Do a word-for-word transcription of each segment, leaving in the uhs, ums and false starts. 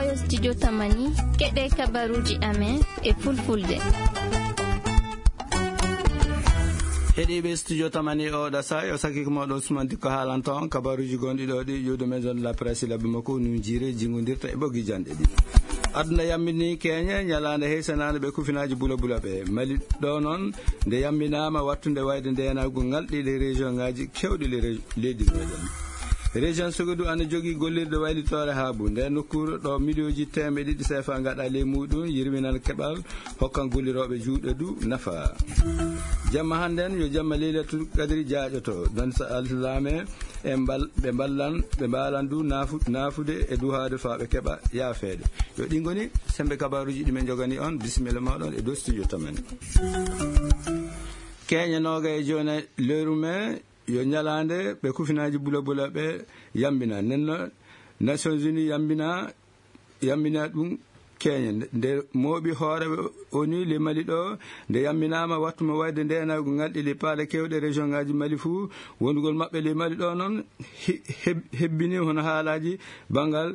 ɗo studio Tamani keɗe kabaruji amen e fulfulde. heɗiɓe studio Tamani o ɗa sa yo sakki ko moɗon Ousmane Dikko haalanto on kabaruji gonɗi ɗo ɗi yuude maison de la presse laɓe makko nu jiire jingodirta e ɓoggi janɗe ɗi. aduna yammini keñe ñalande heysanade ɓe kufinaji bula bula ɓe mali ɗo noon nde yamminama wattude wayde ndenago ngalɗiɗe région ngaji kewɗi leydi meɗen. région Sogodou ana jogui gollirde waylitore haabu nde nokkure ɗo million ji temɓe ɗiɗi sefa gaɗa ley muɗum yirminan keɓal hokkan golliroɓe juuɗe du nafa. jamma hannden yo jamma Leylatul Qadri jaaƴoto don sa alsilame e mbal ɓe ballan ɓe mbalan du nafude e duhade fa ɓe keɓa yaafede. yo ɗi goni sembe kabaruji ɗimen jogani on bisimilla moɗon e dow studio Tamani. keñanoga e joni lewru mai yo ñalande ɓe kufinaji bula bula ɓe yambina nenno Nations Unies yambina yambina ɗum keñe nde mooɓi hooreɓe oni le Mali ɗo nde yamminama wattuma wayde ndenago ngalɗi le paale kewɗe région ngaji Mali fuu wondugol maɓɓe le Mali ɗo noon hebbini hono haalaji banggal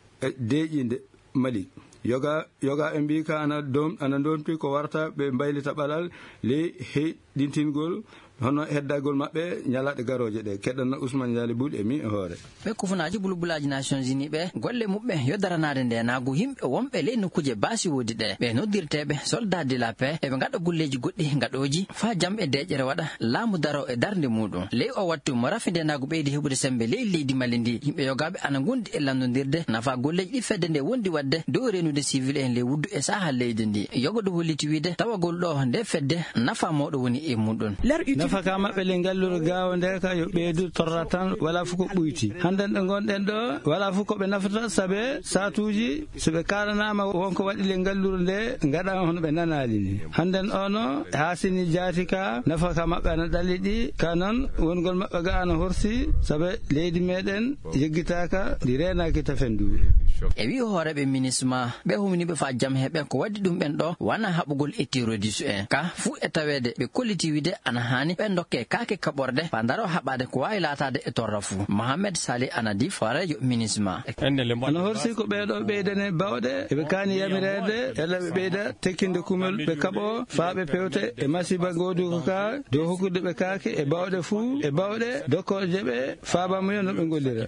deeƴinde Mali yoga yoga e mbi ka ana dom ana dompi ko warta ɓe mbaylita ɓalal le heɗintingol hono heddagol maɓɓe ñalaɗe garoje ɗe keɗɗanno Ousmane Diallo Boul e mi e hoore ɓe kufunaji bulbulaji Nations Unies ɓe golle muɓɓe yo daranade ndenago yimɓe wonɓe ley nokkuje baasi wodi ɗe ɓe noddirteɓe soldat de la paix eɓe gaɗa golleji goɗɗi gaɗoji fa jam e deƴƴere waɗa laamu daro e darde muɗum ley o wattu mo rafi ndenago ɓeydi heɓude sembe ley leydi Mali ndi yimɓe yogaɓe ana gondi e landodirde nafa golleji ɗi fedde nde wondi wadde dow renude civil en ley wuddu e sahal leydi ndi yogo ɗo holliti wiide tawagol ɗo nde fedde nafa mawɗo woni e muɗum nafa ka maɓɓe le ngalluru gawa nde ka yo ɓeydu torra tan wala fof ko ɓuyti hannden ɗo gonɗen ɗo wala fof koɓe nafata saabe satuji soɓe kalanama wonko waɗi le ngalluru nde gaɗa hono ɓe nanali ni hannden ono hasini jaati ka nafa ka maɓɓe ana ɗali ɗi ka noon wongol maɓɓe ga ana horsi saabe leydi meɗen yeggitaka ndi renaki tafen duuɓi e wi hooreɓe ministre ɓe humniɓe fa jam heɓe ko waddi ɗum ɓen ɗo wana haɓugol e terroriste en ka fuu e tawede ɓe kolliti wiide ana hani ɓe dokke kake kaɓorde fa daro haɓade ko wawi latade e torra fuu Mohamed Salih Anadif hoorejo ministre ana horsi ko ɓeɗo ɓeydane bawɗe eɓe kani yamirede ella ɓe ɓeyda tekkinde kumel ɓe kaɓo fa ɓe pewte e masiba goduko ka dow hokkude ɓe kake e bawɗe fuu e bawɗe dokkoje ɓe fabamuyo no ɓe gollira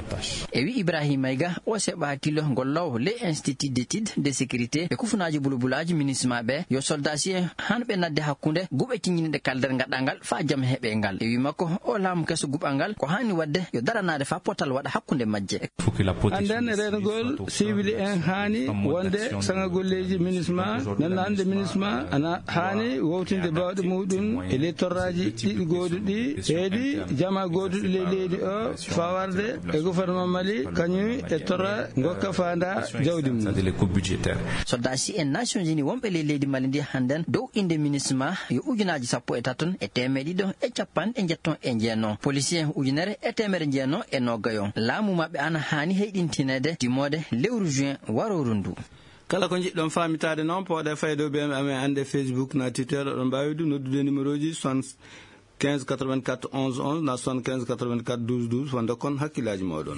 e wi Ibrahima Maïga o seɓa kilo gollowo le institut d'études de sécurité e kufunaji bulbulaji ministre ɓe yo soldats en hanɓe nadde hakkude guɓe tiñinide kaldere gaɗɗangal fa jam heɓe ngal e wi makko o laamu keso guɓal ko hani wadde yo daranade fa potal waɗa hakkude majje anden renugol civil en hani wonde sanga golleji ministre nanno hande ministre ana hani wowtinde bawɗe muɗum e ley torraji ɗiɗi goduɗi heedi jama goduɗo ley leydi o fawarde e gouvernement Mali kañum e torra gokka fanda jawdi mum soldats en Nations Unies wonɓe ley leydi Mali ndi hannden dow inde ministre yo ujunaji sappo e taton e teme ɗiɗo e capanɗe e jetton e jeenno policier ujunere e temere jeenno e noggayon laamu maɓɓe ana hani heyɗintinede timode lewru juin waroru ndu kala ko jiɗɗon famitade noon poɗe faydo ɓe amen ande Facebook na Twitter oɗon mbawi du noddude numéro ji quinze quatre-vingt-quatre onze onze na quinze quatre-vingt-quatre douze douze wonde kon hakkillaji moɗon.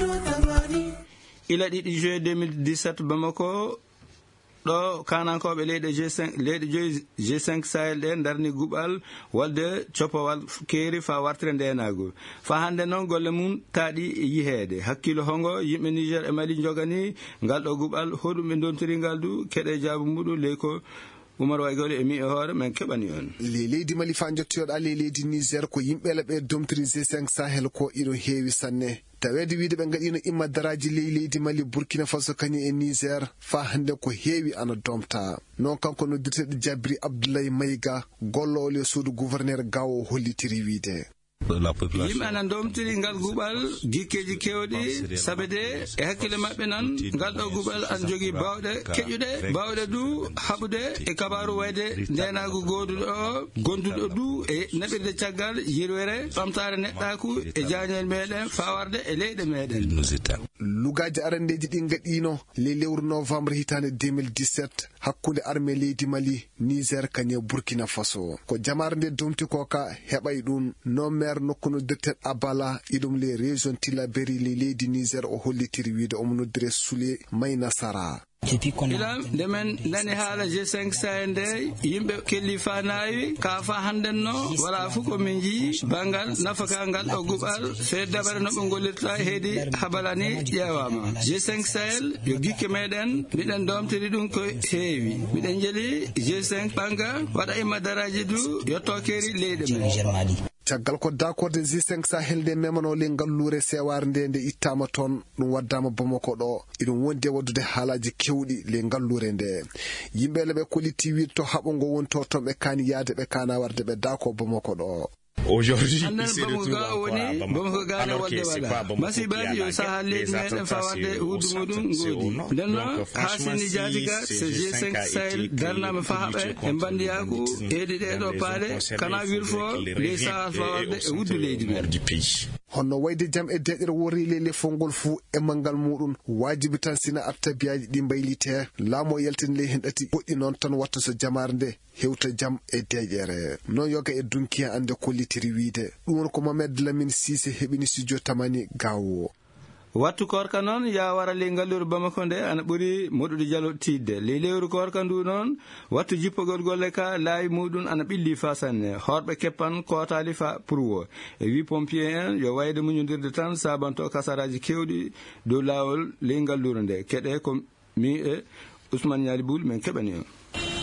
ila ɗiɗi juillet deux mille dix-sept Bamako ɗo kanankoɓe leyɗe G cinq leyɗe joyi G cinq Sahel ɗe darni guɓal walde copowal keeri fa wartire ndenago fa hande noon golle mum taaɗi yiheede hakkilo hongo yimɓe Niger e Mali jogani ngal ɗo guɓal hoɗum ɓe dontori ngal du keɗe jaabu muɗum ley ko Oumar Waygole e mi e hoore men keɓani on le leydi Mali fa jottoyoɗa le leydi Niger ko yimɓe ɓe domtori G cinq Sahel ko iɗo heewi sanne tawede wiide ɓe gaɗino immaddaraji ley leydi Mali Burkina Faso kañum e Niger fa hande ko heewi ana domta non kanko noddirteɗo Jabri Abdoulaye Maïga gollowol e suudu gouverneur gawo hollitiri wiide yimɓe anan domtiri ngal guɓal gikkeji kewɗi sabe de e hakkille maɓɓe nan ngal ɗo guɓal an jogui bawɗe keƴuɗe bawɗe du haɓude e kabaru wayde ndenago goduɗo o gonduɗo du e naɓirde caggal yirwere ɓamtare neɗɗaku e jañel meɗen fawarde e leyɗe meɗen lugaji arandeji ɗi gaɗino le lewru novembre hitande deux mille dix-sept hakkunde armée leydi Mali, Niger kanye Burkina Faso. Ko jamare nde domti ko ka heɓay ɗum no maire nokku noddirten Abala iɗum le région Tillabéri le leydi Niger o hollitiri wiide omo noddire Souley Mayna Sara. ilam nde men nani haala G cinq Sahel nde yimɓe kelli fanayi ka fa hannden no wala fof ko min jii bangal nafakangal ɗo guɓal fe dabare no ɓe gollirta heedi habalani ƴeewama. G cinq Sahel yo gikke meɗen miɗen domtiri ɗum ko heewi miɗen jeli G cinq ɓanga waɗa imma daraji du yetto keri leyɗe men. caggal ko d'accord G cinq Sahel nde memano le ngallure sewar nde nde ittama toon ɗum waddama Bamako ɗo iɗum wondi e waddude haalaji kewɗi le ngallure nde yimɓe le ɓe koliti wiide to haɓongo wonto toon ɓe kani yaade ɓe kana warde ɓe d'accord Bamako ɗo. Aujourd'hui, c'est de tout encore à alors que c'est pas bon masi badi yo sa halli meɗen fawarde huudu muɗum ngodi ndenno hasini jatiga so G cinq Sahel darnama fahaɓe e bandiyaku eɗi ɗeɗo paale kana wirfo les sa fawarde e wuddu leydi men. honno wayde jam e deƴƴere wori lele fongol fuu e mangal muɗum wajibi tan sina artabiyaji ɗi mbaylite laamo yaltin le hen ɗati goɗɗi noon tan watta so jamare nde hewta jam e deƴƴere non yoga e dunkiya ande kollitiri wiide ɗum woni ko Mamed Lamine Cissé heɓini studio tamani gawo. wattu korka noon ya wara le ngalluru Bamako nde ana ɓuri moɗude jalo tidde le lewru korka ndu noon wattu jippogol golle ka laawi muɗum ana ɓilli fa sanne horɓe keppan kotali fa pour wo e wi pompier en yo wayde muñodirde tan sabanto kasaraji kewɗi dow lawol le ngalluru nde keɗe ko mi e Ousmane Niali Boul men keɓani on.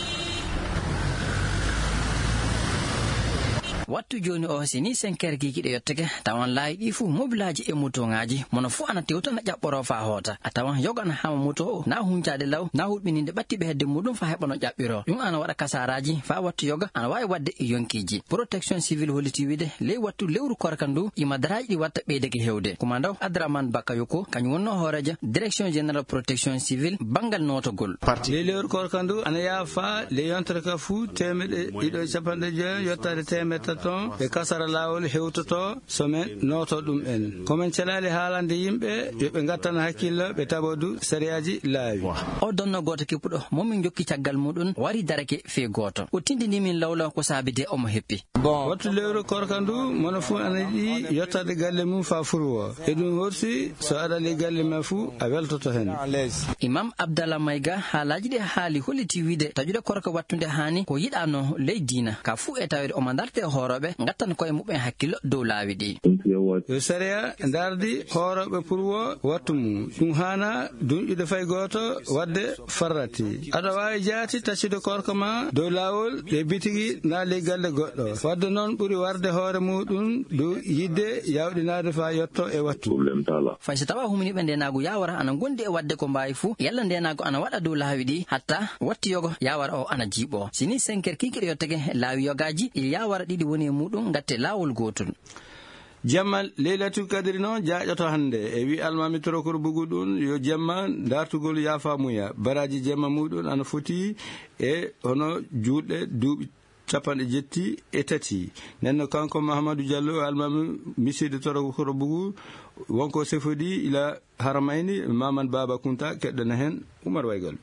wattu joni o sini cinq heures gigiɗe yotteke tawan laayi ɗi fuu mobilaji e moto ngaji mono fuu ana tewtana ƴaɓɓoro fa hoota a tawan yogana hama moto o na huncade law na huɗɓininde ɓattiɓe hedde muɗum fa heɓano ƴaɓɓiro ɗum ana waɗa kasaraji fa wattu yoga ana wawi wadde e yonkiji. protection civil holliti wiide ley wattu lewru korka ndu ima daraji ɗi watta ɓeydeke hewde commandant Abdraman Bakayoko kañum wonno hoorejo direction général protection civil bangal notogol. le lewru korka ndu ana yaa fa le yontere ka fuu temeɗe ɗiɗo capanɗe joyi yottade temeɗe ton e kasara lawol hewtoto somen noto ɗum en komin celali haalande yimɓe yoɓe gattana hakkillo ɓe taɓodu sériyaji laawi. o donno goto keppuɗo momin jokki caggal muɗum wari darake fe goto o tindinimin lawlaw ko saabide omo heppi. bon wattu lewru korka ndu mono fuu ana yiɗi yottade galle mum fa furwo e ɗum horsi so aɗali galle ma fuu a weltoto hen. imam Abdallah Mayga haalaji ɗe haali holliti wiide taƴude korka wattude hani ko yiɗano ley diina ka fuu e tawede omo darte horoɓe gattan koye muɓen hakkillo dow laawi ɗi. yo sariya dardi horoɓe pour wo wattu mum ɗum hana dunƴude fay goto wadde farrati aɗa wawi jaati taccide korka ma dow lawol ɗe bitigi na ley galle goɗɗo wadde noon ɓuuri warde hoore muɗum dow yidde yawɗinade fa yetto e wattu. fay so tawa huminiɓe ndenago yawara ana gondi e wadde ko mbawi fuu yalla ndenago ana waɗa dow laawi ɗi hatta watti yogo yawara o ana jiiɓo sini cinq heures kikiɗe yotteke laawi yogaji e yawara ɗiɗi woni e muɗum gatte lawol gotol. jamma Leylatul Kadri noon jaaƴoto hannde e wi almami torokor bugu ɗum yo jamma dartugol yafamuya baraji jamma muɗum ana foti e hono juuɗe duuɓi capanɗe jetti e tati nenno kanko Mahamadou Diallo almami miside torokor bugu wonko sefodi ila haramayni Maman Baba Kunta keɗɗana hen Oumar Waygal.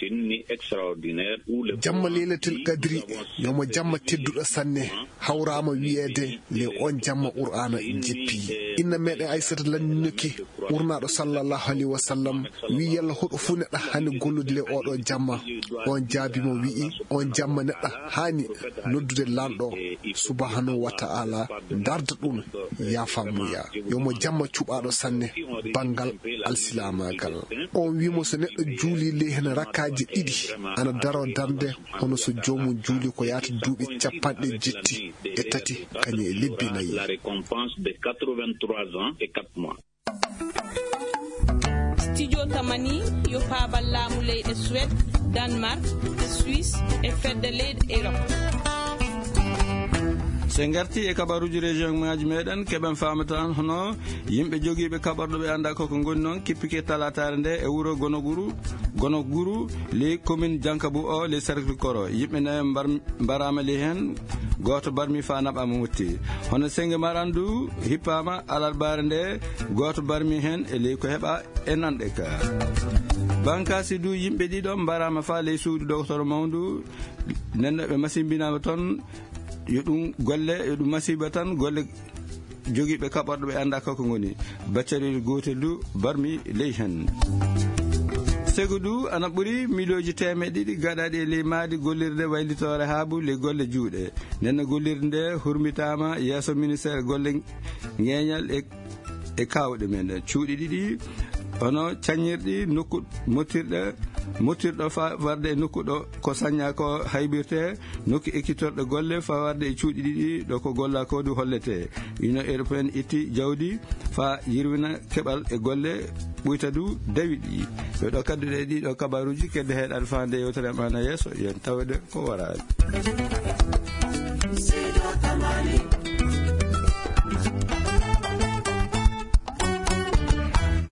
jamma Leylatul Kadri yomo jamma tedduɗo sanne hawrama wiyeede le on jamma qur'ana jeppi inna meɗen Aissata Lanninoki urnaɗo sallallahu alaihi wa sallam wi yalla hoɗo fu neɗɗo hani gollude le oɗo jamma on jaabimo wi'i on jamma neɗɗo hani noddude lanɗo subhanahu wa ta'ala darda ɗum yafamuya yomo jamma cuɓaɗo sanne bangal alsilamagal on wimo so neɗɗo juuli le hen rakka ɗiɗi ana daro darde hono so jomum juuli ko yaata duuɓi capanɗe jetti e tati kañum e lebbi nayi. studio tamani yo paabal laamu leyɗe Suède, Danemark e Suisse e fedde leyɗe Europe. se garti e kabaruji région ngaji meɗen keɓen famatan hono yimɓe jogiiɓe kaɓarɗo ɓe anda koko goni noon kippike talatare nde e wuro gonoguru gonoguru les commune Diankabou o les cercle koro yimɓe nayi mbarama li hen goto barmi fa naɓama mutti hono senge marandu hippama alarbare nde goto barmi hen e ley ko heɓa e nanɗe ka bankasi du yimɓe ɗiɗo mbarama fa ley suudu docteur mawdu nenno ɓe masimbinama toon yo ɗum golle yo ɗum masiba tan golle jogiiɓe kaɓarɗo ɓe anda kako goni baccarel gotel du barmi ley hen sego du ana ɓuuri miloji temeɗe ɗiɗi gaɗaɗi e ley maadi gollirde waylitore haabu ley golle juuɗe nenno gollirde nde hurmitama yeeso ministére golle ŋeñal e e kawɗe men cuuɗi ɗiɗi hono cañirɗi nokku mottirɗe mottirɗo fa warde e nokku ɗo ko sañña ko haybirte nokku ekkitorɗo golle fa warde e cuuɗi ɗiɗi ɗo ko golla ko du hollete union européenne itti jawdi fa yirwina keɓal e golle ɓuyta du dawi ɗi ɓe ɗo kadduɗe ɗiɗo kabaruji kedde heɗade fande yewtere mana yeeso yen tawde ko waraɓe.